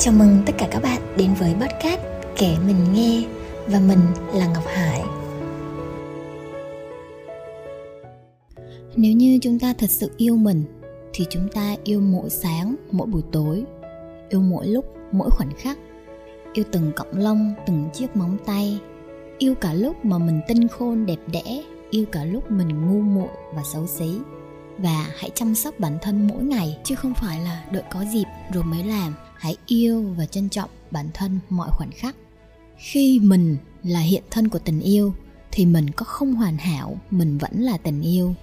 Chào mừng tất cả các bạn đến với podcast Kể Mình Nghe. Và mình là Ngọc Hải. Nếu như chúng ta thật sự yêu mình thì chúng ta yêu mỗi sáng, mỗi buổi tối, yêu mỗi lúc, mỗi khoảnh khắc, yêu từng cọng lông, từng chiếc móng tay, yêu cả lúc mà mình tinh khôn đẹp đẽ, yêu cả lúc mình ngu muội và xấu xí. Và hãy chăm sóc bản thân mỗi ngày, chứ không phải là đợi có dịp rồi mới làm. Hãy yêu và trân trọng bản thân mọi khoảnh khắc. Khi mình là hiện thân của tình yêu thì mình có không hoàn hảo, mình vẫn là tình yêu.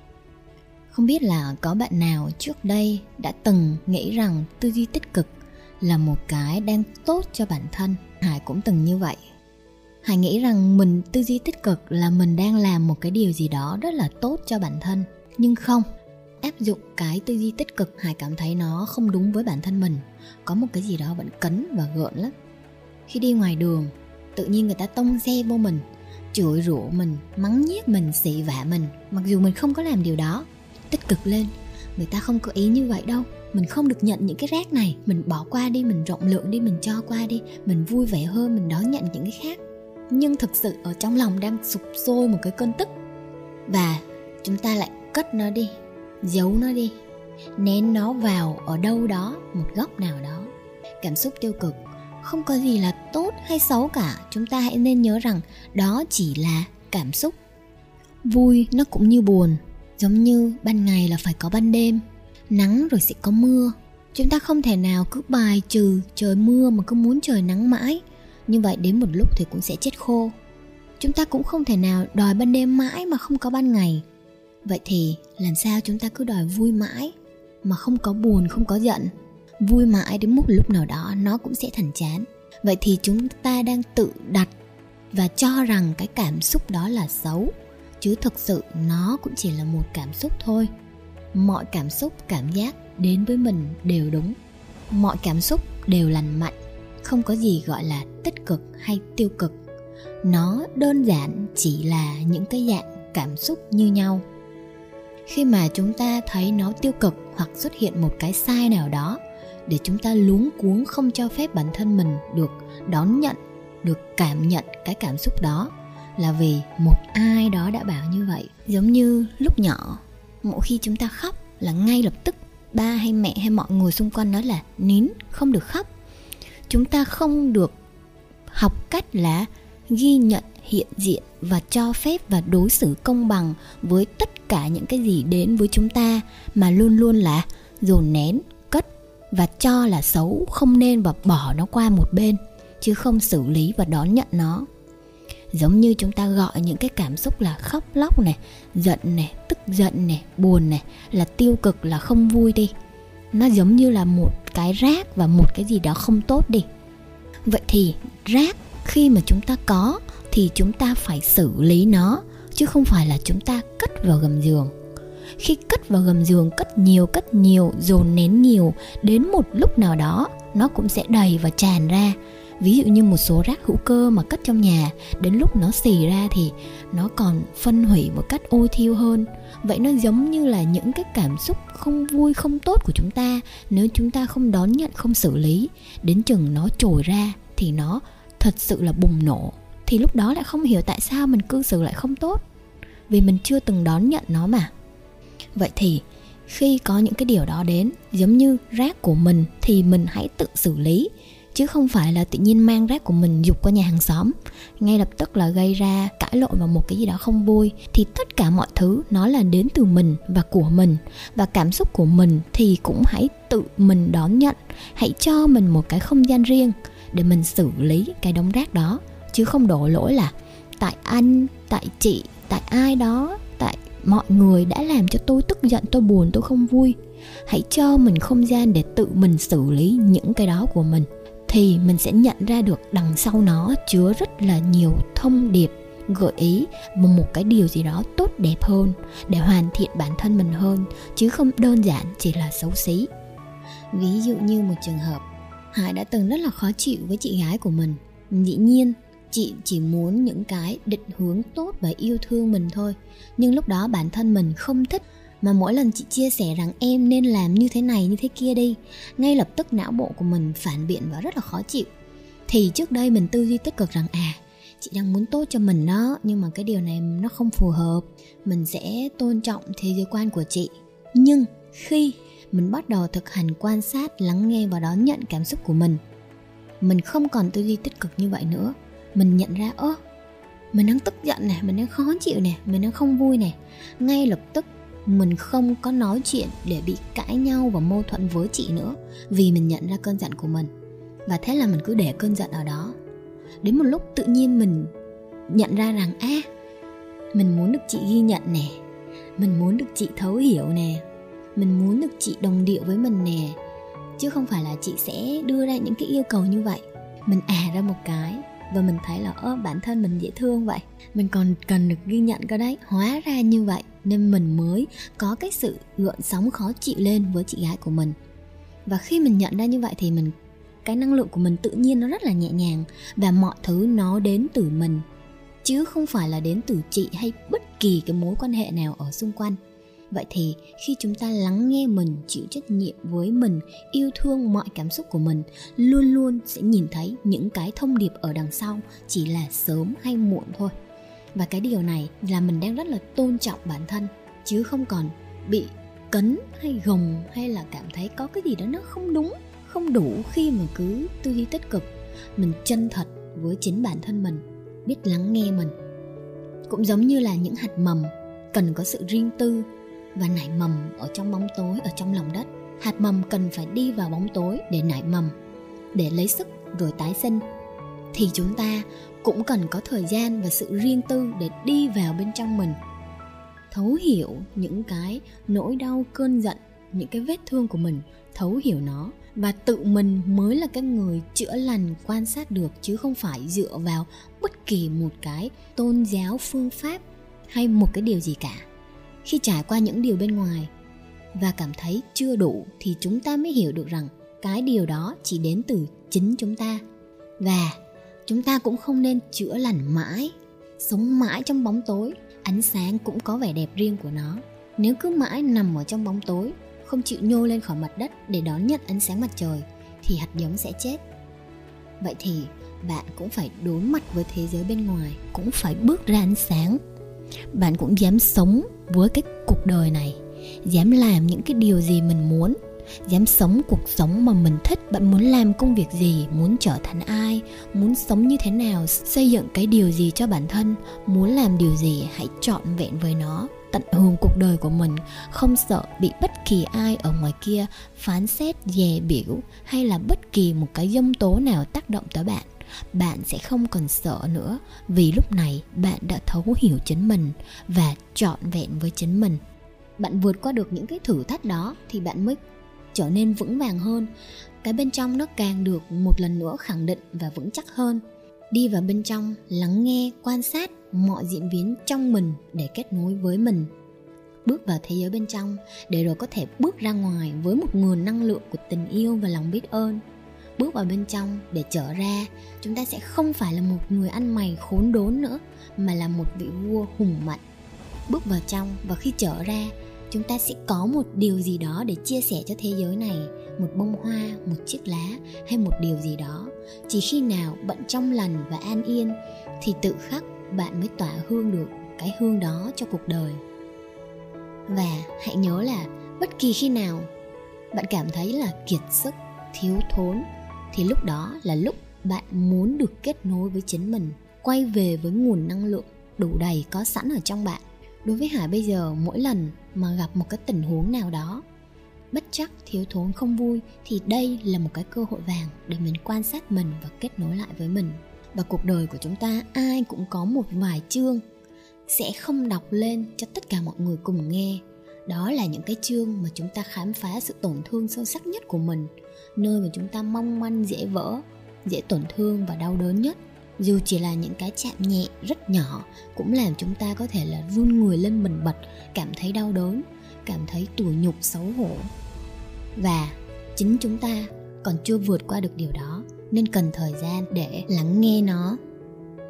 Không biết là có bạn nào trước đây đã từng nghĩ rằng tư duy tích cực là một cái đang tốt cho bản thân. Hải cũng từng như vậy. Hải nghĩ rằng mình tư duy tích cực là mình đang làm một cái điều gì đó rất là tốt cho bản thân. Nhưng không, áp dụng cái tư duy tích cực, Hải cảm thấy nó không đúng với bản thân mình. Có một cái gì đó vẫn cấn và gợn lắm. Khi đi ngoài đường, tự nhiên người ta tông xe vô mình, chửi rủa mình, mắng nhiếc mình, xỉ vả mình. Mặc dù mình không có làm điều đó. Tích cực lên, người ta không có ý như vậy đâu. Mình không được nhận những cái rác này. Mình bỏ qua đi, mình rộng lượng đi, mình cho qua đi. Mình vui vẻ hơn, mình đón nhận những cái khác. Nhưng thực sự ở trong lòng đang sục sôi một cái cơn tức. Và chúng ta lại cất nó đi, giấu nó đi, nén nó vào ở đâu đó, một góc nào đó. Cảm xúc tiêu cực không có gì là tốt hay xấu cả. Chúng ta hãy nên nhớ rằng đó chỉ là cảm xúc. Vui nó cũng như buồn. Giống như ban ngày là phải có ban đêm, nắng rồi sẽ có mưa. Chúng ta không thể nào cứ bài trừ trời mưa mà cứ muốn trời nắng mãi. Như vậy đến một lúc thì cũng sẽ chết khô. Chúng ta cũng không thể nào đòi ban đêm mãi mà không có ban ngày. Vậy thì làm sao chúng ta cứ đòi vui mãi mà không có buồn, không có giận? Vui mãi đến một lúc nào đó nó cũng sẽ thành chán. Vậy thì chúng ta đang tự đặt và cho rằng cái cảm xúc đó là xấu. Chứ thực sự nó cũng chỉ là một cảm xúc thôi. Mọi cảm xúc, cảm giác đến với mình đều đúng. Mọi cảm xúc đều lành mạnh. Không có gì gọi là tích cực hay tiêu cực. Nó đơn giản chỉ là những cái dạng cảm xúc như nhau. Khi mà chúng ta thấy nó tiêu cực hoặc xuất hiện một cái sai nào đó, để chúng ta luống cuống không cho phép bản thân mình được đón nhận, được cảm nhận cái cảm xúc đó, là vì một ai đó đã bảo như vậy. Giống như lúc nhỏ, mỗi khi chúng ta khóc là ngay lập tức ba hay mẹ hay mọi người xung quanh nói là nín, không được khóc. Chúng ta không được học cách là ghi nhận, hiện diện và cho phép và đối xử công bằng với tất cả những cái gì đến với chúng ta, mà luôn luôn là dồn nén, cất và cho là xấu, không nên và bỏ nó qua một bên, chứ không xử lý và đón nhận nó. Giống như chúng ta gọi những cái cảm xúc là khóc lóc này, giận này, tức giận này, buồn này là tiêu cực, là không vui đi. Nó giống như là một cái rác và một cái gì đó không tốt đi. Vậy thì rác khi mà chúng ta có thì chúng ta phải xử lý nó, chứ không phải là chúng ta cất vào gầm giường. Khi cất vào gầm giường, cất nhiều, dồn nén nhiều, đến một lúc nào đó nó cũng sẽ đầy và tràn ra. Ví dụ như một số rác hữu cơ mà cất trong nhà, đến lúc nó xì ra thì nó còn phân hủy một cách ôi thiêu hơn. Vậy nó giống như là những cái cảm xúc không vui, không tốt của chúng ta. Nếu chúng ta không đón nhận, không xử lý, đến chừng nó trồi ra thì nó thật sự là bùng nổ. Thì lúc đó lại không hiểu tại sao mình cư xử lại không tốt, vì mình chưa từng đón nhận nó mà. Vậy thì khi có những cái điều đó đến, giống như rác của mình, thì mình hãy tự xử lý, chứ không phải là tự nhiên mang rác của mình giục qua nhà hàng xóm, ngay lập tức là gây ra cãi lộn và một cái gì đó không vui. Thì tất cả mọi thứ nó là đến từ mình và của mình. Và cảm xúc của mình thì cũng hãy tự mình đón nhận. Hãy cho mình một cái không gian riêng để mình xử lý cái đống rác đó, chứ không đổ lỗi là tại anh, tại chị, tại ai đó, tại mọi người đã làm cho tôi tức giận, tôi buồn, tôi không vui. Hãy cho mình không gian để tự mình xử lý những cái đó của mình. Thì mình sẽ nhận ra được đằng sau nó chứa rất là nhiều thông điệp, gợi ý một cái điều gì đó tốt đẹp hơn, để hoàn thiện bản thân mình hơn, chứ không đơn giản chỉ là xấu xí. Ví dụ như một trường hợp, Hải đã từng rất là khó chịu với chị gái của mình. Dĩ nhiên chị chỉ muốn những cái định hướng tốt và yêu thương mình thôi. Nhưng lúc đó bản thân mình không thích Mà mỗi lần chị chia sẻ rằng em nên làm như thế này như thế kia đi, ngay lập tức não bộ của mình phản biện và rất là khó chịu. Thì trước đây mình tư duy tích cực rằng chị đang muốn tốt cho mình đó, nhưng mà cái điều này nó không phù hợp, mình sẽ tôn trọng thế giới quan của chị. Nhưng khi mình bắt đầu thực hành quan sát, lắng nghe và đón nhận cảm xúc của mình không còn tư duy tích cực như vậy nữa. Mình nhận ra mình đang tức giận này, mình đang khó chịu này, mình đang không vui này. Ngay lập tức mình không có nói chuyện để bị cãi nhau và mâu thuẫn với chị nữa, vì mình nhận ra cơn giận của mình. Và thế là mình cứ để cơn giận ở đó. Đến một lúc tự nhiên mình nhận ra rằng mình muốn được chị ghi nhận nè, mình muốn được chị thấu hiểu nè, mình muốn được chị đồng điệu với mình nè, chứ không phải là chị sẽ đưa ra những cái yêu cầu như vậy. Mình ra một cái và mình thấy là bản thân mình dễ thương vậy, mình còn cần được ghi nhận cơ đấy. Hóa ra như vậy nên mình mới có cái sự gợn sóng khó chịu lên với chị gái của mình. Và khi mình nhận ra như vậy thì cái năng lượng của mình tự nhiên nó rất là nhẹ nhàng, và mọi thứ nó đến từ mình chứ không phải là đến từ chị hay bất kỳ cái mối quan hệ nào ở xung quanh. Vậy thì khi chúng ta lắng nghe mình, chịu trách nhiệm với mình, yêu thương mọi cảm xúc của mình, luôn luôn sẽ nhìn thấy những cái thông điệp ở đằng sau, chỉ là sớm hay muộn thôi. Và cái điều này là mình đang rất là tôn trọng bản thân, chứ không còn bị cấn hay gồng hay là cảm thấy có cái gì đó nó không đúng, không đủ khi mà cứ tư duy tích cực. Mình chân thật với chính bản thân mình, biết lắng nghe mình. Cũng giống như là những hạt mầm cần có sự riêng tư và nảy mầm ở trong bóng tối, ở trong lòng đất. Hạt mầm cần phải đi vào bóng tối để nảy mầm, để lấy sức rồi tái sinh. Thì chúng ta cũng cần có thời gian và sự riêng tư để đi vào bên trong mình, thấu hiểu những cái nỗi đau, cơn giận, những cái vết thương của mình, thấu hiểu nó. Và tự mình mới là cái người chữa lành, quan sát được, chứ không phải dựa vào bất kỳ một cái tôn giáo, phương pháp hay một cái điều gì cả. Khi trải qua những điều bên ngoài và cảm thấy chưa đủ thì chúng ta mới hiểu được rằng cái điều đó chỉ đến từ chính chúng ta. Và chúng ta cũng không nên chữa lành mãi, sống mãi trong bóng tối. Ánh sáng cũng có vẻ đẹp riêng của nó. Nếu cứ mãi nằm ở trong bóng tối, không chịu nhô lên khỏi mặt đất để đón nhận ánh sáng mặt trời, thì hạt giống sẽ chết. Vậy thì bạn cũng phải đối mặt với thế giới bên ngoài, cũng phải bước ra ánh sáng. Bạn cũng dám sống với cái cuộc đời này, dám làm những cái điều gì mình muốn, dám sống cuộc sống mà mình thích. Bạn muốn làm công việc gì, muốn trở thành ai, muốn sống như thế nào, xây dựng cái điều gì cho bản thân, muốn làm điều gì, hãy trọn vẹn với nó, tận hưởng cuộc đời của mình, không sợ bị bất kỳ ai ở ngoài kia phán xét, dè bỉu hay là bất kỳ một cái giông tố nào tác động tới bạn. Bạn sẽ không còn sợ nữa, vì lúc này bạn đã thấu hiểu chính mình và trọn vẹn với chính mình. Bạn vượt qua được những cái thử thách đó thì bạn mới trở nên vững vàng hơn. Cái bên trong nó càng được một lần nữa khẳng định và vững chắc hơn. Đi vào bên trong, lắng nghe, quan sát mọi diễn biến trong mình để kết nối với mình. Bước vào thế giới bên trong để rồi có thể bước ra ngoài với một nguồn năng lượng của tình yêu và lòng biết ơn. Bước vào bên trong để trở ra, chúng ta sẽ không phải là một người ăn mày khốn đốn nữa, mà là một vị vua hùng mạnh. Bước vào trong và khi trở ra, chúng ta sẽ có một điều gì đó để chia sẻ cho thế giới này, một bông hoa, một chiếc lá hay một điều gì đó. Chỉ khi nào bạn trong lành và an yên thì tự khắc bạn mới tỏa hương được cái hương đó cho cuộc đời. Và hãy nhớ là bất kỳ khi nào bạn cảm thấy là kiệt sức, thiếu thốn thì lúc đó là lúc bạn muốn được kết nối với chính mình, quay về với nguồn năng lượng đủ đầy có sẵn ở trong bạn. Đối với Hải bây giờ, mỗi lần mà gặp một cái tình huống nào đó bất trắc, thiếu thốn, không vui, thì đây là một cái cơ hội vàng để mình quan sát mình và kết nối lại với mình. Và cuộc đời của chúng ta ai cũng có một vài chương sẽ không đọc lên cho tất cả mọi người cùng nghe. Đó là những cái chương mà chúng ta khám phá sự tổn thương sâu sắc nhất của mình, nơi mà chúng ta mong manh, dễ vỡ, dễ tổn thương và đau đớn nhất. Dù chỉ là những cái chạm nhẹ rất nhỏ cũng làm chúng ta có thể là run người lên bần bật, cảm thấy đau đớn, cảm thấy tủi nhục, xấu hổ. Và chính chúng ta còn chưa vượt qua được điều đó, nên cần thời gian để lắng nghe nó.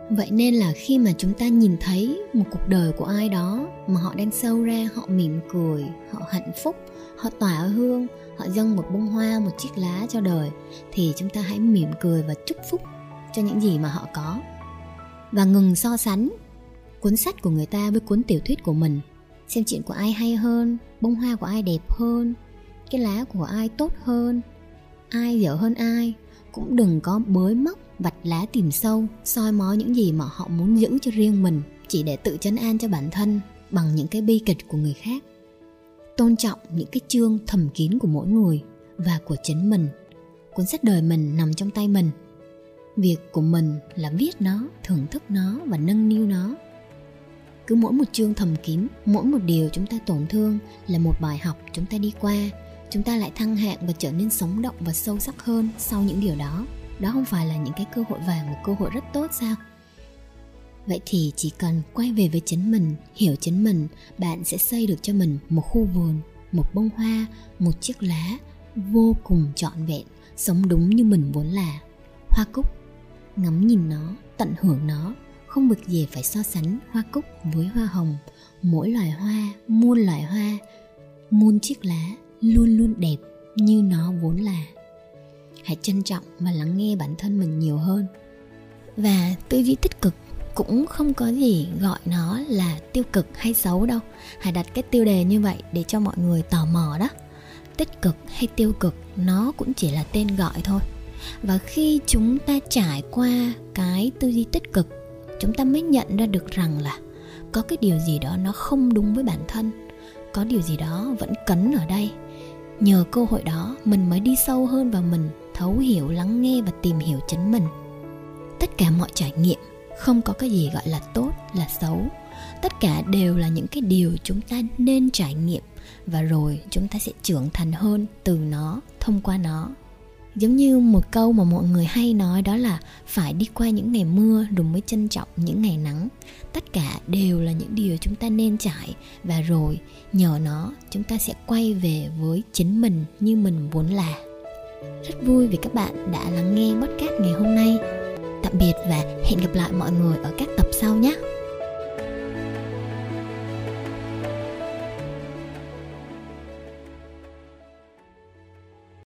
Vậy nên là khi mà chúng ta nhìn thấy một cuộc đời của ai đó mà họ đang sâu ra, họ mỉm cười, họ hạnh phúc, họ tỏa hương, họ dâng một bông hoa, một chiếc lá cho đời, thì chúng ta hãy mỉm cười và chúc phúc cho những gì mà họ có. Và ngừng so sánh cuốn sách của người ta với cuốn tiểu thuyết của mình. Xem chuyện của ai hay hơn, bông hoa của ai đẹp hơn, cái lá của ai tốt hơn, ai dở hơn ai. Cũng đừng có bới móc, vạch lá tìm sâu, soi mói những gì mà họ muốn giữ cho riêng mình, chỉ để tự trấn an cho bản thân bằng những cái bi kịch của người khác. Tôn trọng những cái chương thầm kín của mỗi người và của chính mình. Cuốn sách đời mình nằm trong tay mình. Việc của mình là viết nó, thưởng thức nó và nâng niu nó. Cứ mỗi một chương thầm kín, mỗi một điều chúng ta tổn thương là một bài học chúng ta đi qua. Chúng ta lại thăng hạng và trở nên sống động và sâu sắc hơn sau những điều đó. Đó không phải là những cái cơ hội vàng, một cơ hội rất tốt sao? Vậy thì chỉ cần quay về với chính mình, hiểu chính mình, bạn sẽ xây được cho mình một khu vườn, một bông hoa, một chiếc lá vô cùng trọn vẹn, sống đúng như mình vốn là. Hoa cúc, ngắm nhìn nó, tận hưởng nó, không việc gì phải so sánh hoa cúc với hoa hồng. Mỗi loài hoa, muôn chiếc lá luôn luôn đẹp như nó vốn là. Hãy trân trọng và lắng nghe bản thân mình nhiều hơn. Và tư duy tích cực cũng không có gì gọi nó là tiêu cực hay xấu đâu. Hãy đặt cái tiêu đề như vậy để cho mọi người tò mò đó. Tích cực hay tiêu cực nó cũng chỉ là tên gọi thôi. Và khi chúng ta trải qua cái tư duy tích cực, chúng ta mới nhận ra được rằng là có cái điều gì đó nó không đúng với bản thân, có điều gì đó vẫn cấn ở đây. Nhờ cơ hội đó mình mới đi sâu hơn vào mình, thấu hiểu, lắng nghe và tìm hiểu chính mình. Tất cả mọi trải nghiệm không có cái gì gọi là tốt, là xấu. Tất cả đều là những cái điều chúng ta nên trải nghiệm, và rồi chúng ta sẽ trưởng thành hơn từ nó, thông qua nó. Giống như một câu mà mọi người hay nói, đó là phải đi qua những ngày mưa rồi mới trân trọng những ngày nắng. Tất cả đều là những điều chúng ta nên trải, và rồi nhờ nó chúng ta sẽ quay về với chính mình như mình vốn là. Rất vui vì các bạn đã lắng nghe podcast ngày hôm nay. Tạm biệt và hẹn gặp lại mọi người ở các tập sau.